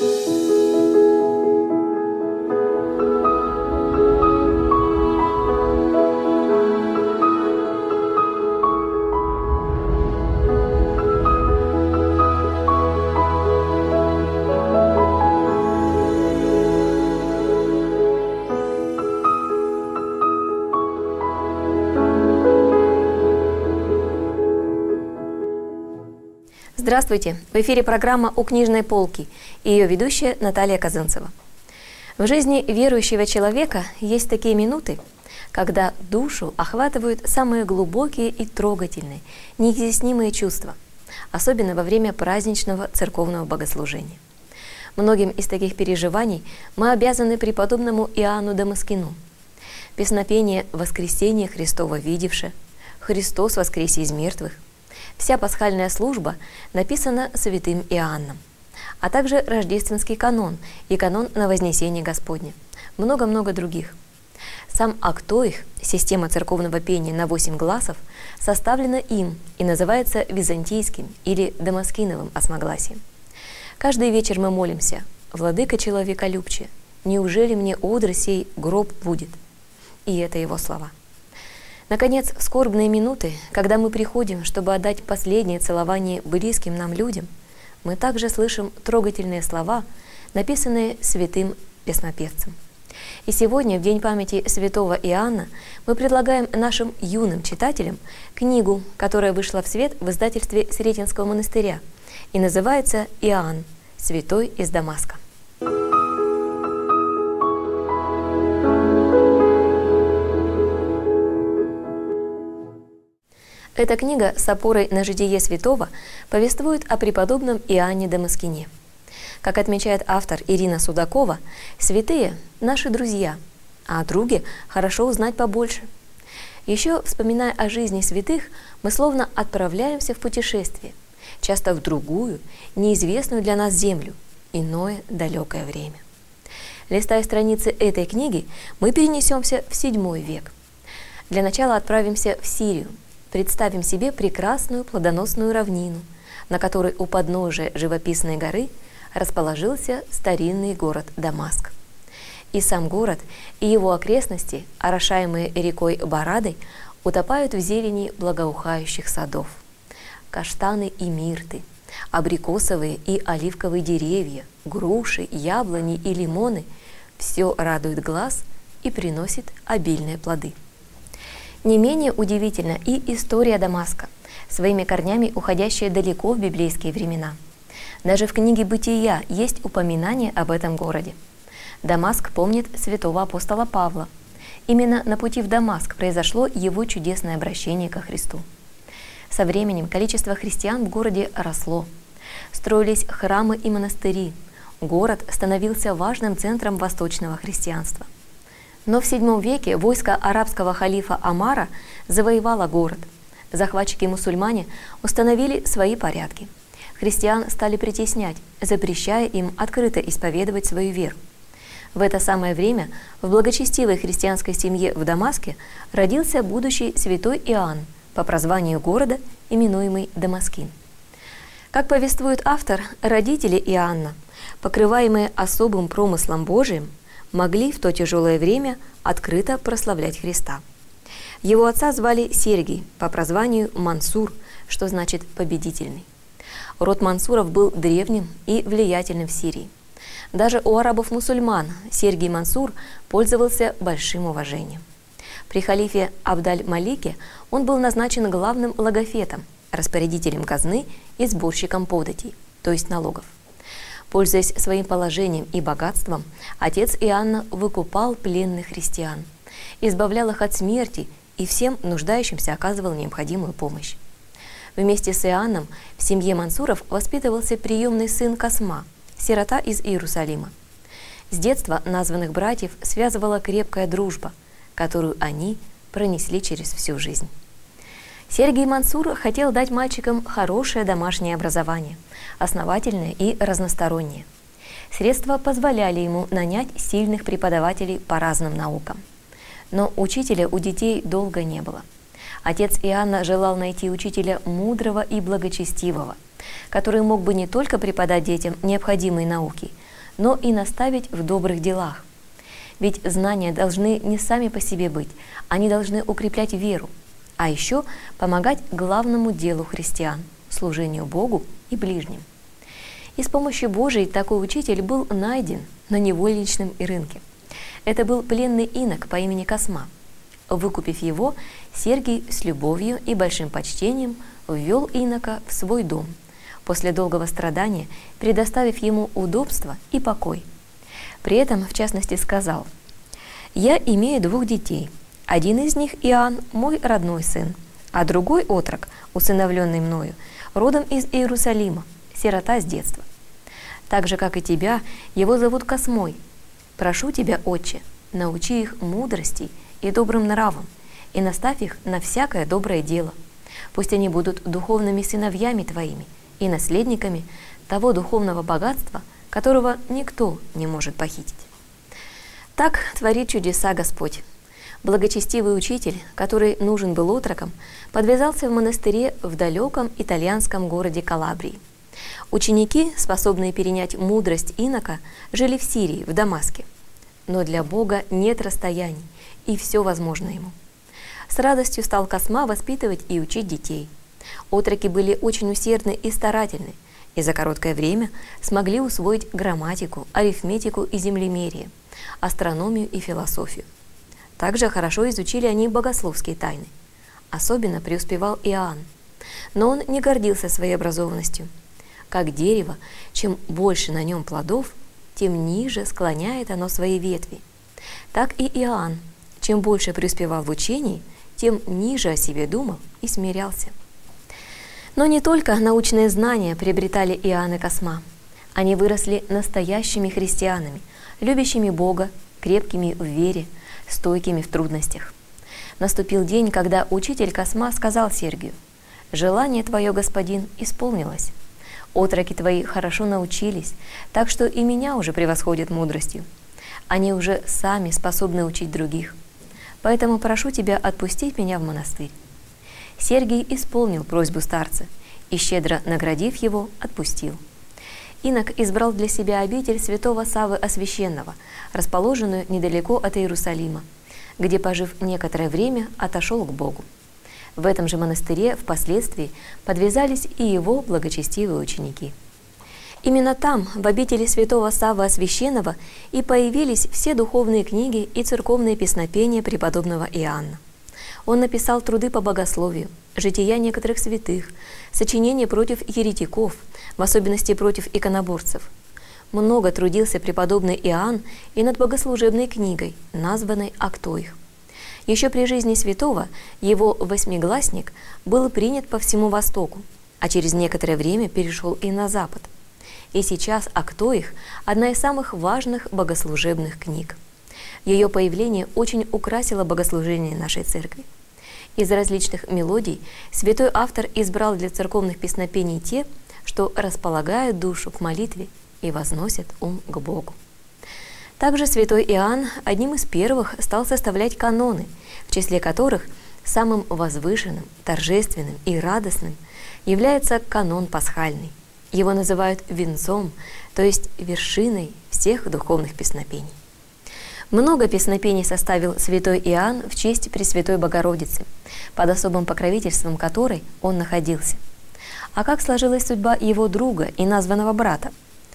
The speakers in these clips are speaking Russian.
Здравствуйте! В эфире программа «У книжной полки» и ее ведущая Наталья Казанцева. В жизни верующего человека есть такие минуты, когда душу охватывают самые глубокие и трогательные, неизъяснимые чувства, особенно во время праздничного церковного богослужения. Многим из таких переживаний мы обязаны преподобному Иоанну Дамаскину. Песнопение «Воскресение Христово видевше», «Христос воскресе из мертвых», вся пасхальная служба написана святым Иоанном, а также рождественский канон и канон на Вознесение Господне, много-много других. Сам актоих, система церковного пения на 8 гласов, составлена им и называется византийским или дамаскиновым осмогласием. Каждый вечер мы молимся: «Владыка человеколюбче, неужели мне одр сей гроб будет?» И это его слова. Наконец, в скорбные минуты, когда мы приходим, чтобы отдать последнее целование близким нам людям, мы также слышим трогательные слова, написанные святым песнопевцем. И сегодня, в День памяти святого Иоанна, мы предлагаем нашим юным читателям книгу, которая вышла в свет в издательстве Сретенского монастыря и называется «Иоанн, святой из Дамаска». Эта книга с опорой на житие святого повествует о преподобном Иоанне Дамаскине. Как отмечает автор Ирина Судакова, святые – наши друзья, а о друге хорошо узнать побольше. Еще, вспоминая о жизни святых, мы словно отправляемся в путешествие, часто в другую, неизвестную для нас землю, иное далекое время. Листая страницы этой книги, мы перенесемся в VII век. Для начала отправимся в Сирию. Представим себе прекрасную плодоносную равнину, на которой у подножия живописной горы расположился старинный город Дамаск. И сам город, и его окрестности, орошаемые рекой Барадой, утопают в зелени благоухающих садов. Каштаны и мирты, абрикосовые и оливковые деревья, груши, яблони и лимоны – все радует глаз и приносит обильные плоды. Не менее удивительна и история Дамаска, своими корнями уходящая далеко в библейские времена. Даже в книге «Бытия» есть упоминание об этом городе. Дамаск помнит святого апостола Павла. Именно на пути в Дамаск произошло его чудесное обращение ко Христу. Со временем количество христиан в городе росло. Строились храмы и монастыри. Город становился важным центром восточного христианства. Но в VII веке войско арабского халифа Омара завоевало город. Захватчики-мусульмане установили свои порядки. Христиан стали притеснять, запрещая им открыто исповедовать свою веру. В это самое время в благочестивой христианской семье в Дамаске родился будущий святой Иоанн, по прозванию города, именуемый Дамаскин. Как повествует автор, родители Иоанна, покрываемые особым промыслом Божиим, могли в то тяжелое время открыто прославлять Христа. Его отца звали Сергий, по прозванию Мансур, что значит «победительный». Род Мансуров был древним и влиятельным в Сирии. Даже у арабов-мусульман Сергий Мансур пользовался большим уважением. При халифе Абдаль-Малике он был назначен главным логофетом, распорядителем казны и сборщиком податей, то есть налогов. Пользуясь своим положением и богатством, отец Иоанна выкупал пленных христиан, избавлял их от смерти и всем нуждающимся оказывал необходимую помощь. Вместе с Иоанном в семье Мансуров воспитывался приемный сын Косма, сирота из Иерусалима. С детства названных братьев связывала крепкая дружба, которую они пронесли через всю жизнь. Сергий Мансур хотел дать мальчикам хорошее домашнее образование, основательное и разностороннее. Средства позволяли ему нанять сильных преподавателей по разным наукам. Но учителя у детей долго не было. Отец Иоанна желал найти учителя мудрого и благочестивого, который мог бы не только преподать детям необходимые науки, но и наставить в добрых делах. Ведь знания должны не сами по себе быть, они должны укреплять веру, а еще помогать главному делу христиан – служению Богу и ближним. И с помощью Божией такой учитель был найден на невольничном рынке. Это был пленный инок по имени Косма. Выкупив его, Сергий с любовью и большим почтением ввел инока в свой дом, после долгого страдания предоставив ему удобство и покой. При этом, в частности, сказал: «Я имею 2 детей. Один из них, Иоанн, мой родной сын, а другой отрок, усыновленный мною, родом из Иерусалима, сирота с детства. Так же, как и тебя, его зовут Космой. Прошу тебя, Отче, научи их мудрости и добрым нравам, и наставь их на всякое доброе дело. Пусть они будут духовными сыновьями твоими и наследниками того духовного богатства, которого никто не может похитить». Так творит чудеса Господь. Благочестивый учитель, который нужен был отрокам, подвязался в монастыре в далеком итальянском городе Калабрии. Ученики, способные перенять мудрость инока, жили в Сирии, в Дамаске. Но для Бога нет расстояний, и все возможно ему. С радостью стал Косма воспитывать и учить детей. Отроки были очень усердны и старательны, и за короткое время смогли усвоить грамматику, арифметику и землемерие, астрономию и философию. Также хорошо изучили они богословские тайны. Особенно преуспевал Иоанн. Но он не гордился своей образованностью. Как дерево, чем больше на нем плодов, тем ниже склоняет оно свои ветви. Так и Иоанн, чем больше преуспевал в учении, тем ниже о себе думал и смирялся. Но не только научные знания приобретали Иоанн и Косма. Они выросли настоящими христианами, любящими Бога, крепкими в вере, стойкими в трудностях. Наступил день, когда учитель Косма сказал Сергию: «Желание твое, господин, исполнилось. Отроки твои хорошо научились, так что и меня уже превосходят мудростью. Они уже сами способны учить других. Поэтому прошу тебя отпустить меня в монастырь». Сергий исполнил просьбу старца и, щедро наградив его, отпустил. Инок избрал для себя обитель святого Саввы Освященного, расположенную недалеко от Иерусалима, где, пожив некоторое время, отошел к Богу. В этом же монастыре впоследствии подвязались и его благочестивые ученики. Именно там, в обители святого Саввы Освященного, и появились все духовные книги и церковные песнопения преподобного Иоанна. Он написал труды по богословию, жития некоторых святых, сочинения против еретиков, в особенности против иконоборцев. Много трудился преподобный Иоанн и над богослужебной книгой, названной «Актоих». Еще при жизни святого его восьмигласник был принят по всему Востоку, а через некоторое время перешел и на Запад. И сейчас «Актоих» – одна из самых важных богослужебных книг. Ее появление очень украсило богослужение нашей церкви. Из различных мелодий святой автор избрал для церковных песнопений те, что располагают душу к молитве и возносят ум к Богу. Также святой Иоанн одним из первых стал составлять каноны, в числе которых самым возвышенным, торжественным и радостным является канон пасхальный. Его называют венцом, то есть вершиной всех духовных песнопений. Много песнопений составил святой Иоанн в честь Пресвятой Богородицы, под особым покровительством которой он находился. А как сложилась судьба его друга и названного брата?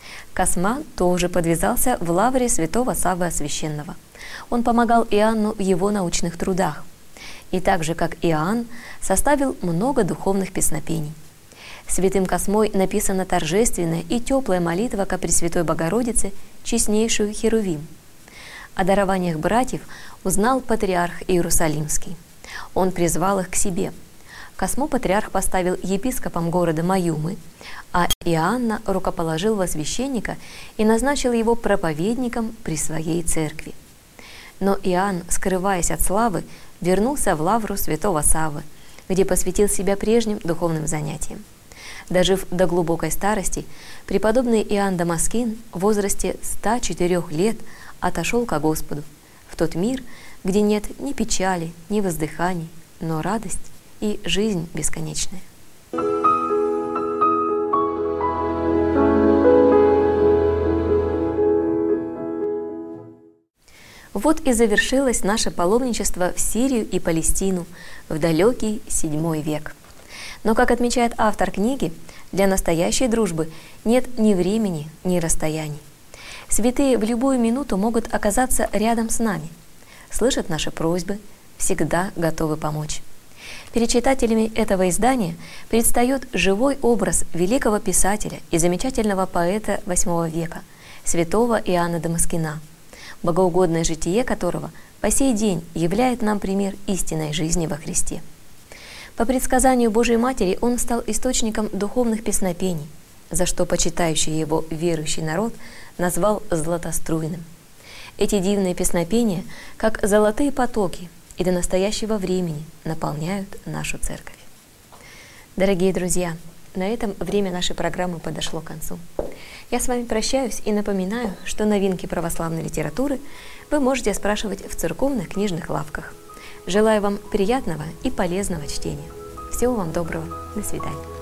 Косма тоже подвязался в лавре святого Саввы Освященного. Он помогал Иоанну в его научных трудах. И так же, как Иоанн, составил много духовных песнопений. Святым Космой написана торжественная и теплая молитва ко Пресвятой Богородице, честнейшую Херувим. О дарованиях братьев узнал патриарх Иерусалимский. Он призвал их к себе. Космо патриарх поставил епископом города Маюмы, а Иоанна рукоположил во священника и назначил его проповедником при своей церкви. Но Иоанн, скрываясь от славы, вернулся в лавру святого Саввы, где посвятил себя прежним духовным занятиям. Дожив до глубокой старости, преподобный Иоанн Дамаскин в возрасте 104 лет отошел ко Господу, в тот мир, где нет ни печали, ни воздыханий, но радость и жизнь бесконечная. Вот и завершилось наше паломничество в Сирию и Палестину в далекий VII век. Но, как отмечает автор книги, для настоящей дружбы нет ни времени, ни расстояний. Святые в любую минуту могут оказаться рядом с нами, слышат наши просьбы, всегда готовы помочь. Перед читателями этого издания предстает живой образ великого писателя и замечательного поэта VIII века, святого Иоанна Дамаскина, богоугодное житие которого по сей день являет нам пример истинной жизни во Христе. По предсказанию Божией Матери он стал источником духовных песнопений, за что почитающий его верующий народ назвал златоструйным. Эти дивные песнопения, как золотые потоки, и до настоящего времени наполняют нашу церковь. Дорогие друзья, на этом время нашей программы подошло к концу. Я с вами прощаюсь и напоминаю, что новинки православной литературы вы можете спрашивать в церковных книжных лавках. Желаю вам приятного и полезного чтения. Всего вам доброго. До свидания.